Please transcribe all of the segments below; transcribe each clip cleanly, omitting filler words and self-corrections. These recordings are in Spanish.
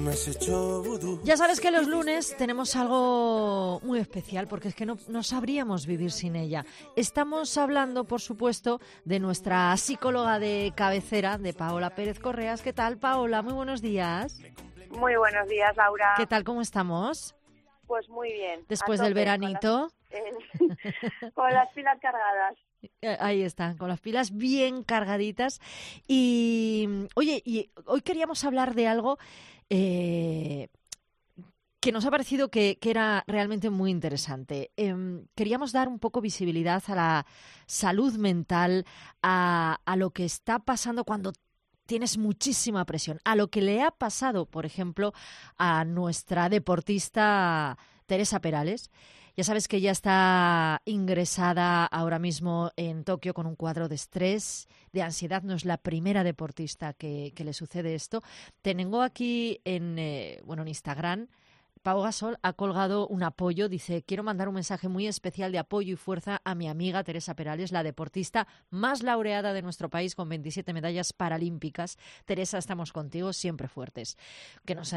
me has hecho vudú. Ya sabes que los lunes tenemos algo muy especial porque es que no sabríamos vivir sin ella. Estamos hablando, por supuesto, de nuestra psicóloga de cabecera, de Paola Pérez Correas. ¿Qué tal, Paola? Muy buenos días. Muy buenos días, Laura. ¿Qué tal? ¿Cómo estamos? Pues muy bien. Después del veranito. Con las pilas cargadas. Ahí están, con las pilas bien cargaditas. Y, oye, y hoy queríamos hablar de algo que nos ha parecido que era realmente muy interesante. Queríamos dar un poco visibilidad a la salud mental, a lo que está pasando cuando tienes muchísima presión, a lo que le ha pasado, por ejemplo, a nuestra deportista Teresa Perales. Ya sabes que ella está ingresada ahora mismo en Tokio con un cuadro de estrés, de ansiedad. No es la primera deportista que le sucede esto. Tengo aquí en Instagram. Pau Gasol ha colgado un apoyo, dice: quiero mandar un mensaje muy especial de apoyo y fuerza a mi amiga Teresa Perales, la deportista más laureada de nuestro país con 27 medallas paralímpicas. Teresa, estamos contigo, siempre fuertes. Nos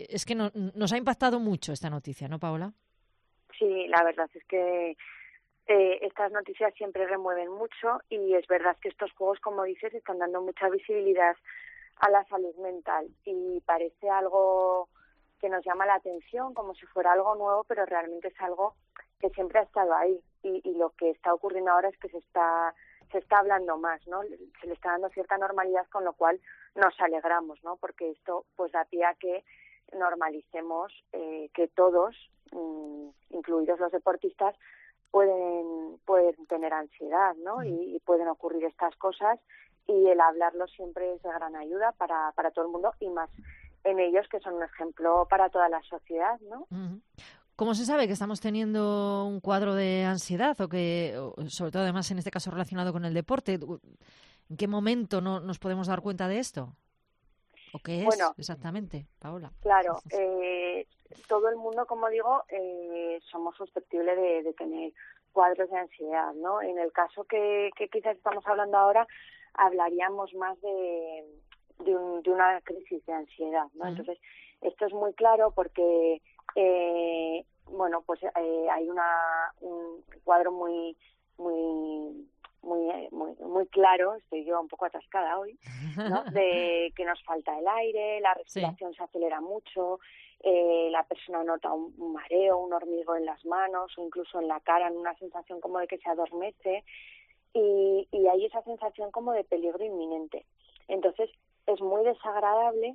ha impactado mucho esta noticia, ¿no, Paola? Sí, la verdad es que estas noticias siempre remueven mucho y es verdad que estos juegos, como dices, están dando mucha visibilidad a la salud mental y parece algo que nos llama la atención como si fuera algo nuevo, pero realmente es algo que siempre ha estado ahí y lo que está ocurriendo ahora es que se está hablando más, ¿no? Se le está dando cierta normalidad, con lo cual nos alegramos, ¿no? Porque esto pues da pie a que normalicemos que todos, incluidos los deportistas, pueden tener ansiedad, ¿no? Y pueden ocurrir estas cosas y el hablarlo siempre es de gran ayuda para todo el mundo y más en ellos, que son un ejemplo para toda la sociedad, ¿no? ¿Cómo se sabe que estamos teniendo un cuadro de ansiedad o sobre todo además en este caso relacionado con el deporte? ¿En qué momento nos podemos dar cuenta de esto? ¿O qué es exactamente, Paola? Claro, todo el mundo, como digo, somos susceptibles de tener cuadros de ansiedad, ¿no? En el caso que quizás estamos hablando ahora, hablaríamos más de una crisis de ansiedad, ¿no? Entonces, esto es muy claro porque, hay un cuadro muy claro, estoy yo un poco atascada hoy, ¿no? De que nos falta el aire, la respiración se acelera mucho, la persona nota un mareo, un hormigueo en las manos o incluso en la cara, una sensación como de que se adormece y hay esa sensación como de peligro inminente. Entonces, es muy desagradable.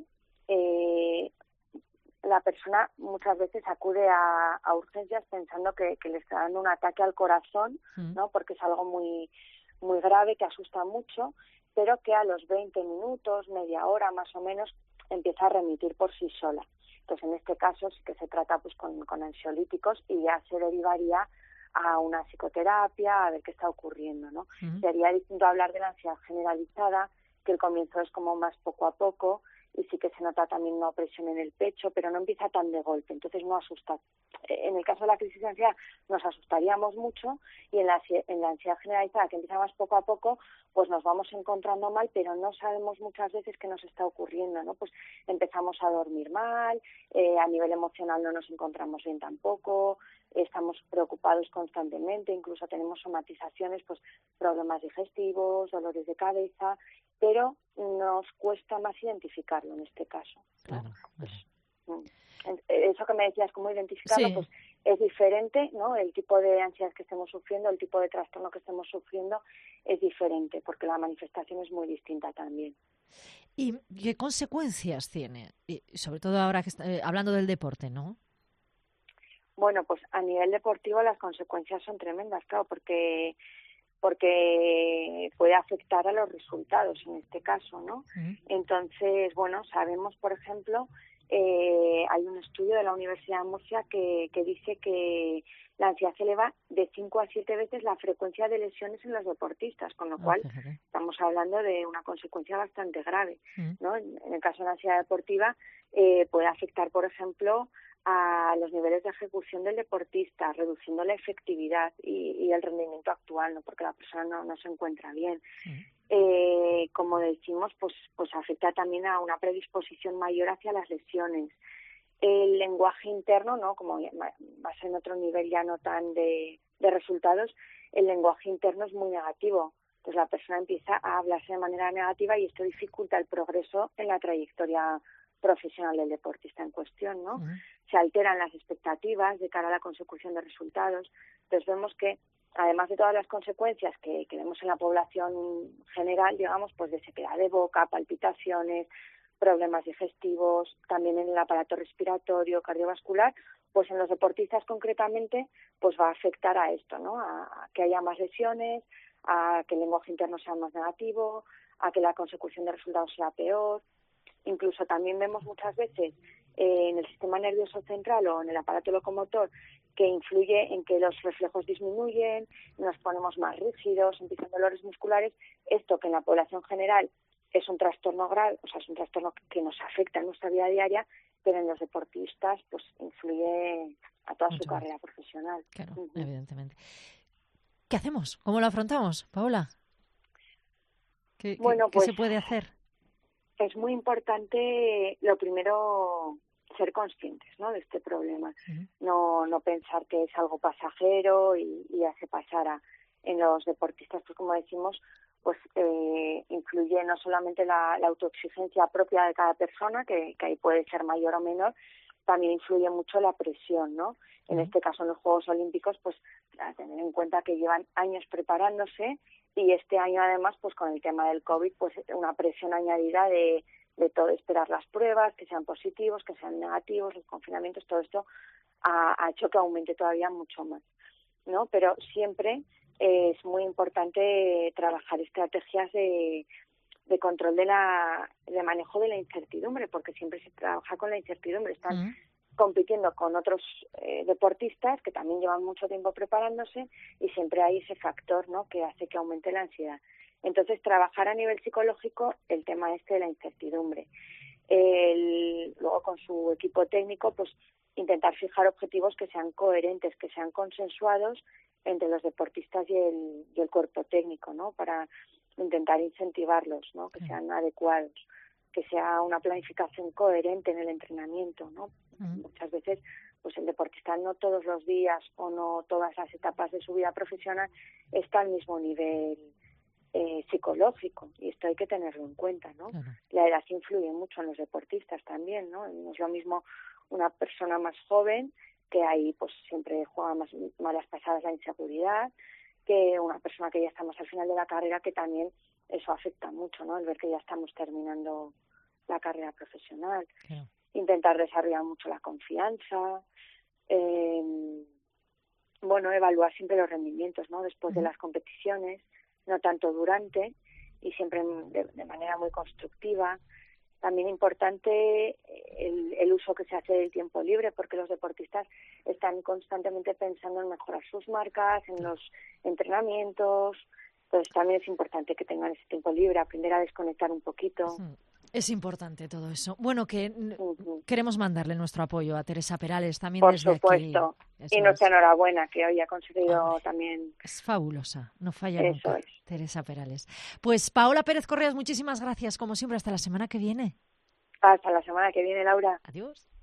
La persona muchas veces acude a urgencias pensando que le está dando un ataque al corazón, ¿no? Porque es algo muy muy grave, que asusta mucho, pero que a los 20 minutos, media hora más o menos, empieza a remitir por sí sola. Entonces, en este caso sí que se trata pues con ansiolíticos y ya se derivaría a una psicoterapia, a ver qué está ocurriendo, ¿no? Sería distinto hablar de la ansiedad generalizada, que el comienzo es como más poco a poco y sí que se nota también una opresión en el pecho, pero no empieza tan de golpe, entonces no asusta. En el caso de la crisis de ansiedad nos asustaríamos mucho y en la ansiedad generalizada, que empieza más poco a poco, pues nos vamos encontrando mal, pero no sabemos muchas veces qué nos está ocurriendo, ¿no? Pues empezamos a dormir mal, a nivel emocional no nos encontramos bien tampoco, estamos preocupados constantemente, incluso tenemos somatizaciones, pues problemas digestivos, dolores de cabeza, pero nos cuesta más identificarlo en este caso, ¿no? Claro. Pues, eso que me decías, cómo identificarlo, pues es diferente, ¿no? El tipo de ansiedad que estemos sufriendo, el tipo de trastorno que estemos sufriendo es diferente, porque la manifestación es muy distinta también. ¿Y qué consecuencias tiene? Y sobre todo ahora que hablando del deporte, ¿no? Bueno, pues a nivel deportivo las consecuencias son tremendas, claro, porque puede afectar a los resultados en este caso, ¿no? Entonces, bueno, sabemos, por ejemplo, hay un estudio de la Universidad de Murcia que dice que la ansiedad eleva de 5 a 7 veces la frecuencia de lesiones en los deportistas, con lo cual estamos hablando de una consecuencia bastante grave, ¿no? En el caso de la ansiedad deportiva puede afectar, por ejemplo, a los niveles de ejecución del deportista, reduciendo la efectividad y el rendimiento actual, ¿no? Porque la persona no se encuentra bien. como decimos, pues afecta también a una predisposición mayor hacia las lesiones. El lenguaje interno, ¿no? Como más en otro nivel ya no tan de resultados, el lenguaje interno es muy negativo. Pues la persona empieza a hablarse de manera negativa y esto dificulta el progreso en la trayectoria profesional del deportista en cuestión, ¿no? Uh-huh. Se alteran las expectativas de cara a la consecución de resultados. Entonces vemos que, además de todas las consecuencias que vemos en la población general, digamos, pues de sequedad de boca, palpitaciones, problemas digestivos, también en el aparato respiratorio, cardiovascular, pues en los deportistas concretamente, pues va a afectar a esto, ¿no? A que haya más lesiones, a que el lenguaje interno sea más negativo, a que la consecución de resultados sea peor. Incluso también vemos muchas veces en el sistema nervioso central o en el aparato locomotor que influye en que los reflejos disminuyen, nos ponemos más rígidos, empiezan dolores musculares. Esto que en la población general es un trastorno grave, o sea, es un trastorno que nos afecta en nuestra vida diaria, pero en los deportistas pues influye a toda su carrera profesional. Claro, evidentemente. ¿Qué hacemos? ¿Cómo lo afrontamos, Paola? ¿Qué se puede hacer? Es muy importante, lo primero, ser conscientes, ¿no?, de este problema. Uh-huh. No pensar que es algo pasajero y ya se pasará. En los deportistas, pues como decimos, pues influye no solamente la autoexigencia propia de cada persona, que ahí puede ser mayor o menor, también influye mucho la presión, ¿no? En este caso, en los Juegos Olímpicos, pues a tener en cuenta que llevan años preparándose y este año, además, pues con el tema del COVID, pues una presión añadida de todo, esperar las pruebas, que sean positivos, que sean negativos, los confinamientos, todo esto ha hecho que aumente todavía mucho más, ¿no? Pero siempre es muy importante trabajar estrategias de control de manejo de la incertidumbre, porque siempre se trabaja con la incertidumbre. Están compitiendo con otros deportistas que también llevan mucho tiempo preparándose y siempre hay ese factor, ¿no?, que hace que aumente la ansiedad. Entonces, trabajar a nivel psicológico el tema de la incertidumbre. Luego, con su equipo técnico, pues intentar fijar objetivos que sean coherentes, que sean consensuados entre los deportistas y el cuerpo técnico, ¿no?, para intentar incentivarlos, ¿no?, que sean adecuados, que sea una planificación coherente en el entrenamiento, ¿no? Muchas veces pues el deportista no todos los días o no todas las etapas de su vida profesional está al mismo nivel psicológico, y esto hay que tenerlo en cuenta, ¿no? Claro. La edad influye mucho en los deportistas también, ¿no? No es lo mismo una persona más joven, que ahí pues siempre juega más malas pasadas la inseguridad, que una persona que ya está más al final de la carrera, que también eso afecta mucho, ¿no?, el ver que ya estamos terminando la carrera profesional. Claro. Intentar desarrollar mucho la confianza, evaluar siempre los rendimientos, ¿no?, después de las competiciones, no tanto durante, y siempre de manera muy constructiva. También importante el uso que se hace del tiempo libre, porque los deportistas están constantemente pensando en mejorar sus marcas, en los entrenamientos. Entonces también es importante que tengan ese tiempo libre, aprender a desconectar un poquito. Sí. Es importante todo eso. Bueno, que queremos mandarle nuestro apoyo a Teresa Perales también desde aquí. Por supuesto. Y nuestra enhorabuena, que hoy ha conseguido también... Es fabulosa, no falla nunca. Teresa Perales. Pues Paola Pérez Correas, muchísimas gracias, como siempre. Hasta la semana que viene. Hasta la semana que viene, Laura. Adiós.